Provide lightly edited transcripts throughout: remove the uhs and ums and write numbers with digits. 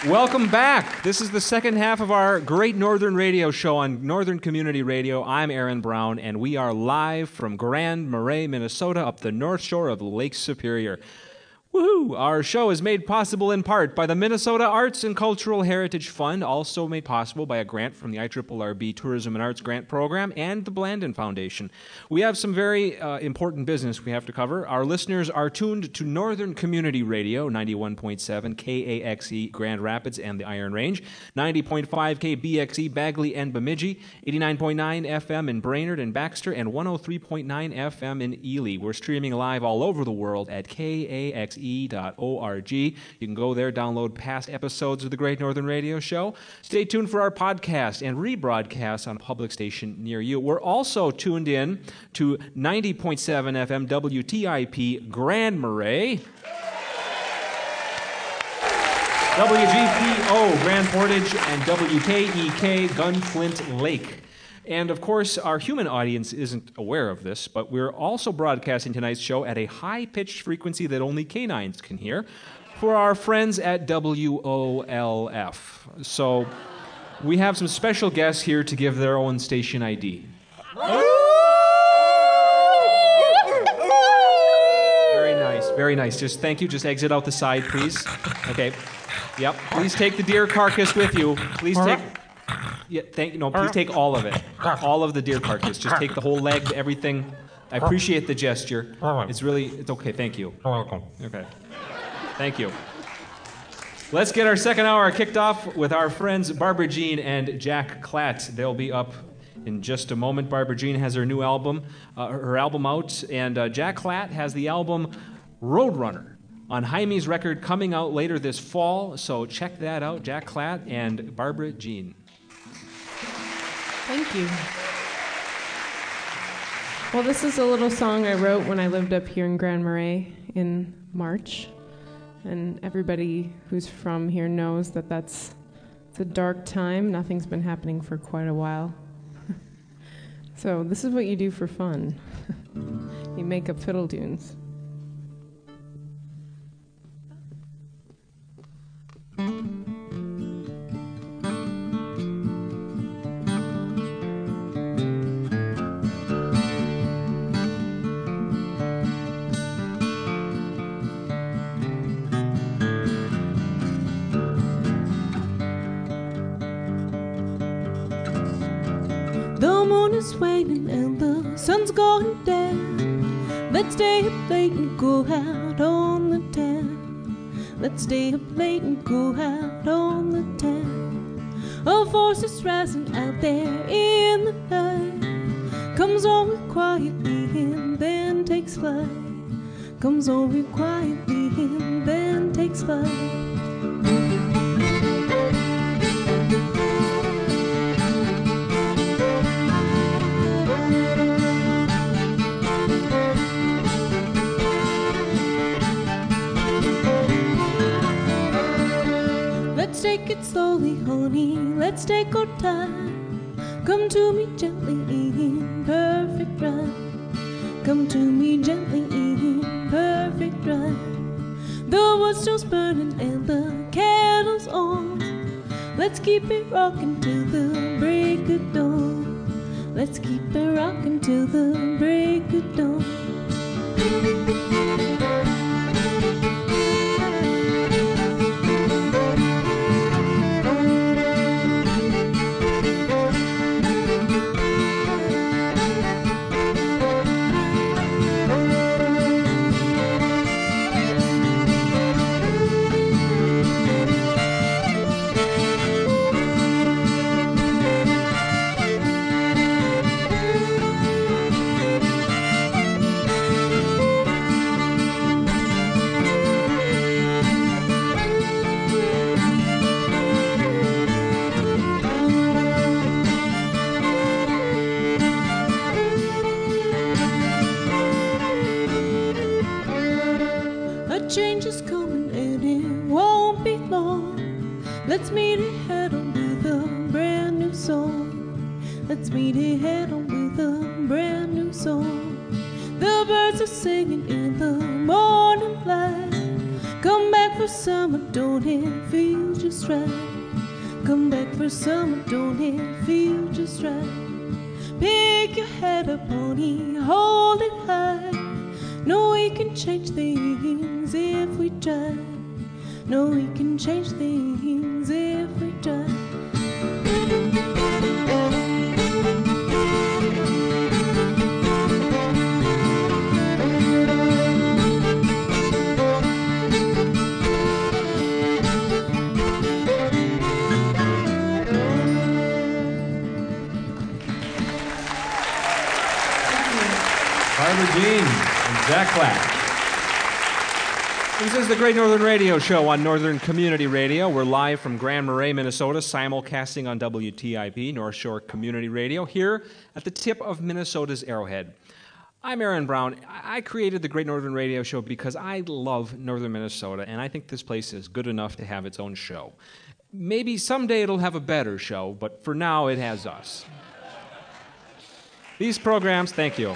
Welcome back. This is the second half of our Great Northern Radio Show on Northern Community Radio. I'm Aaron Brown, and we are live from Grand Marais, Minnesota, up the north shore of Lake Superior. Woohoo! Our show is made possible in part by the Minnesota Arts and Cultural Heritage Fund, also made possible by a grant from the IRRB Tourism and Arts Grant Program and the Blandin Foundation. We have some very important business we have to cover. Our listeners are tuned to Northern Community Radio, 91.7 KAXE Grand Rapids and the Iron Range, 90.5 KBXE Bagley and Bemidji, 89.9 FM in Brainerd and Baxter, and 103.9 FM in Ely. We're streaming live all over the world at KAXE.org. You can go there, download past episodes of the Great Northern Radio Show. Stay tuned for our podcast and rebroadcasts on a public station near you. We're also tuned in to 90.7 FM WTIP Grand Marais, WGPO Grand Portage, and WKEK Gunflint Lake. And, of course, our human audience isn't aware of this, but we're also broadcasting tonight's show at a high-pitched frequency that only canines can hear for our friends at WOLF. So we have some special guests here to give their own station ID. Very nice, very nice. Just thank you. Just exit out the side, please. Okay. Yep. Please take the deer carcass with you. Please take... Yeah, please take all of it. All of the deer carcass. Just take the whole leg, everything. I appreciate the gesture. It's okay, thank you. You're welcome. Okay. Thank you. Let's get our second hour kicked off with our friends Barbara Jean and Jack Klatt. They'll be up in just a moment. Barbara Jean has her new album, her album out, and Jack Klatt has the album Roadrunner on Jaime's record coming out later this fall, so check that out. Jack Klatt and Barbara Jean. Thank you. Well, this is a little song I wrote when I lived up here in Grand Marais in March. And everybody who's from here knows that it's a dark time. Nothing's been happening for quite a while. So this is what you do for fun. You make up fiddle tunes. Waning and the sun's going down. Let's stay up late and go out on the town. Let's stay up late and go out on the town. A force is rising out there in the night. Comes on real quietly and then takes flight. Comes on real quietly and then takes flight. Take it slowly, honey, let's take our time. Come to me gently in perfect rhyme. Come to me gently in perfect rhyme. The wood still's burning and the kettle's on. Let's keep it rocking till the break of dawn. Let's keep it rocking till the break of dawn. Change is coming and it won't be long. Let's meet it head on with a brand new song. Let's meet it head on with a brand new song. The birds are singing in the morning light. Come back for summer, don't it feel just right? Come back for summer, don't it feel just right? Pick your head up, pony, hold it high. No, we can change things if we try. No, we can change things if we try. Barbara Jean and Zach Black. This is the Great Northern Radio Show on Northern Community Radio. We're live from Grand Marais, Minnesota, simulcasting on WTIP, North Shore Community Radio, here at the tip of Minnesota's Arrowhead. I'm Aaron Brown. I created the Great Northern Radio Show because I love Northern Minnesota, and I think this place is good enough to have its own show. Maybe someday it'll have a better show, but for now it has us. These programs, thank you.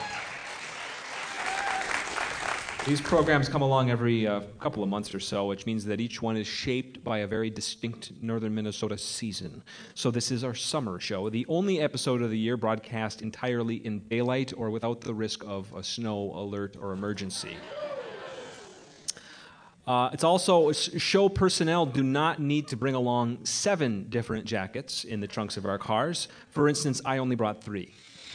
These programs come along every couple of months or so, which means that each one is shaped by a very distinct Northern Minnesota season. So this is our summer show, the only episode of the year broadcast entirely in daylight or without the risk of a snow alert or emergency. It's also, show personnel do not need to bring along 7 different jackets in the trunks of our cars. For instance, I only brought 3.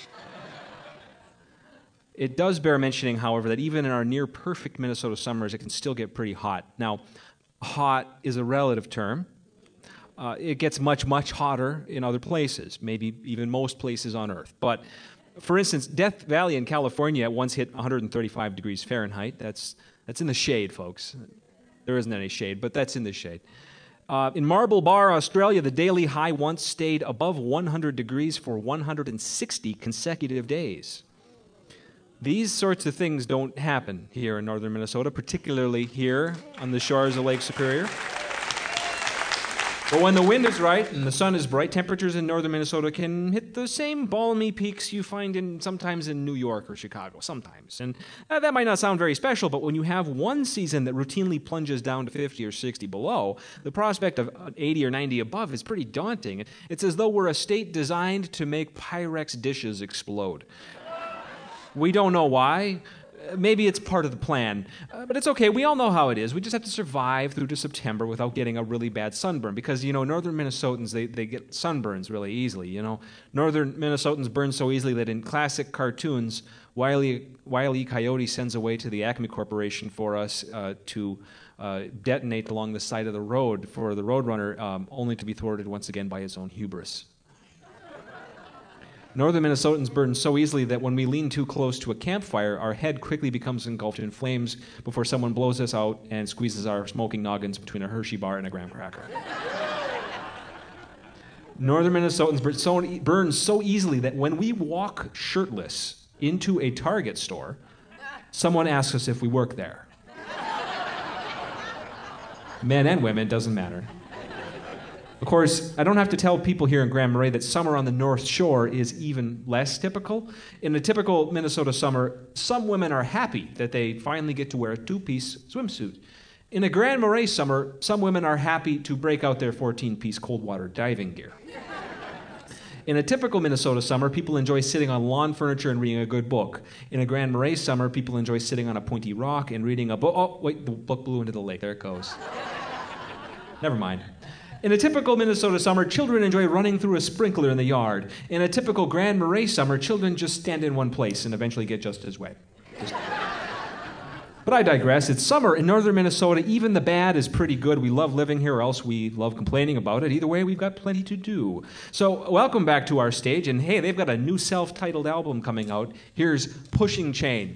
It does bear mentioning, however, that even in our near-perfect Minnesota summers, it can still get pretty hot. Now, hot is a relative term. It gets much, much hotter in other places, maybe even most places on Earth. But, for instance, Death Valley in California once hit 135 degrees Fahrenheit. That's in the shade, folks. There isn't any shade, but that's in the shade. In Marble Bar, Australia, the daily high once stayed above 100 degrees for 160 consecutive days. These sorts of things don't happen here in northern Minnesota, particularly here on the shores of Lake Superior. But when the wind is right and the sun is bright, temperatures in northern Minnesota can hit the same balmy peaks you find sometimes in New York or Chicago, sometimes. And that might not sound very special, but when you have one season that routinely plunges down to 50 or 60 below, the prospect of 80 or 90 above is pretty daunting. It's as though we're a state designed to make Pyrex dishes explode. We don't know why. Maybe it's part of the plan. But it's okay. We all know how it is. We just have to survive through to September without getting a really bad sunburn. Because, northern Minnesotans, they get sunburns really easily, Northern Minnesotans burn so easily that in classic cartoons, Wile E. Coyote sends away to the Acme Corporation for us to detonate along the side of the road for the Roadrunner, only to be thwarted once again by his own hubris. Northern Minnesotans burn so easily that when we lean too close to a campfire, our head quickly becomes engulfed in flames before someone blows us out and squeezes our smoking noggins between a Hershey bar and a graham cracker. Northern Minnesotans burn so easily that when we walk shirtless into a Target store, someone asks us if we work there. Men and women, doesn't matter. Of course, I don't have to tell people here in Grand Marais that summer on the North Shore is even less typical. In a typical Minnesota summer, some women are happy that they finally get to wear a 2-piece swimsuit. In a Grand Marais summer, some women are happy to break out their 14-piece cold water diving gear. In a typical Minnesota summer, people enjoy sitting on lawn furniture and reading a good book. In a Grand Marais summer, people enjoy sitting on a pointy rock and reading a book. Oh, wait, the book blew into the lake. There it goes. Never mind. In a typical Minnesota summer, children enjoy running through a sprinkler in the yard. In a typical Grand Marais summer, children just stand in one place and eventually get just as wet. But I digress. It's summer in northern Minnesota. Even the bad is pretty good. We love living here, or else we love complaining about it. Either way, we've got plenty to do. So welcome back to our stage. And hey, they've got a new self-titled album coming out. Here's Pushing Chain.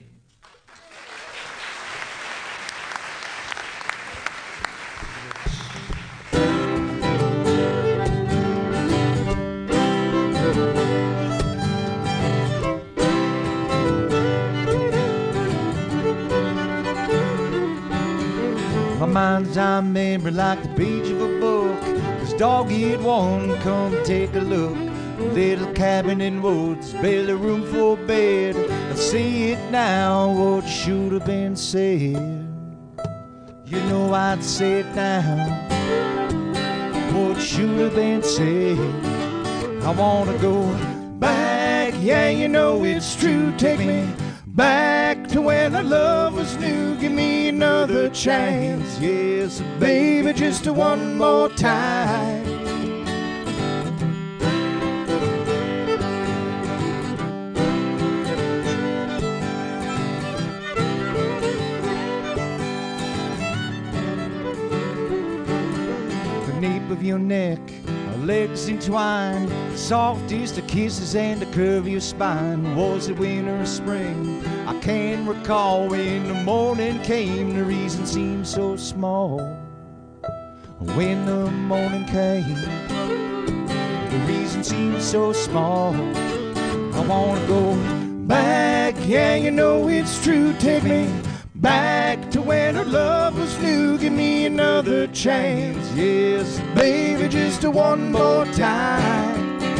Mind's on memory like the page of a book. This dog-eared one, come take a look. Little cabin in woods, barely room for a bed. I see it now, what should have been said. you know I'd say it now. What should have been said. I wanna go back, yeah, you know it's true. Take me back to when our love was new. Give me another chance, yes, baby, just one more time. The nape of your neck, our legs entwined, the softest of kisses and the curve of your spine. Was it winter or spring? I can't recall. When the morning came, the reason seemed so small. When the morning came, the reason seemed so small. I wanna go back, yeah, you know it's true. Take me back to when our love was new. Give me another chance, yes, baby, just one more time.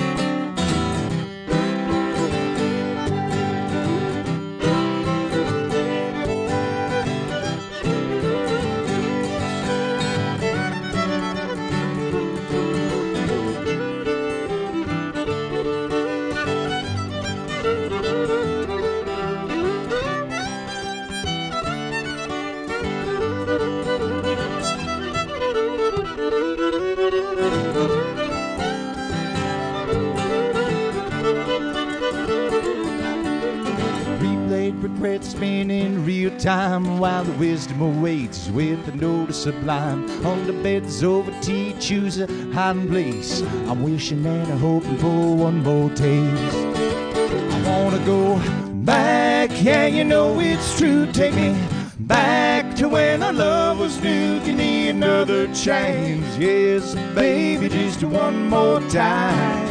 Replayed regrets spin in real time, while the wisdom awaits with the notice sublime. Under beds over tea, choose a hiding place. I'm wishing and I'm hoping for one more taste. I wanna go back, yeah, you know it's true. Take me back to when our love was new. Give me another chance, yes, baby, just one more time.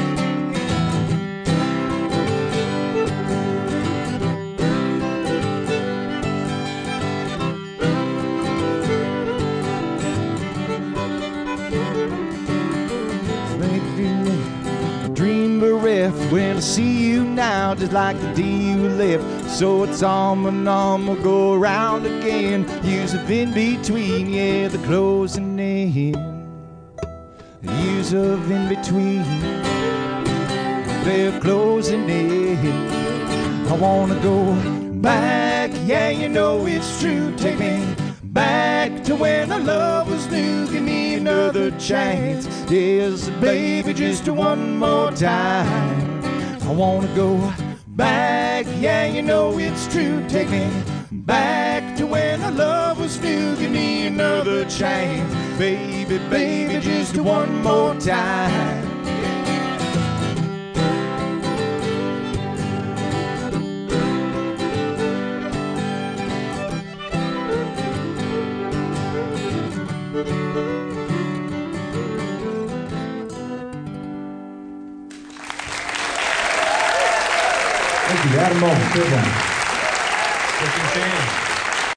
Dream bereft when I see you now, just like the day you left. So it's arm in arm, we'll go around again. Years of in between, yeah, the closing in. Years of in between, they're closing in. I wanna go back, yeah, you know it's true. Take me back to when our love was new. Give me another chance, yes, baby, just one more time. I wanna go back, yeah, you know it's true. Take me back to when our love was new. Give me another chance, baby, baby, just one more time. Thank you. Adam Mullen, good one. Christian Shane.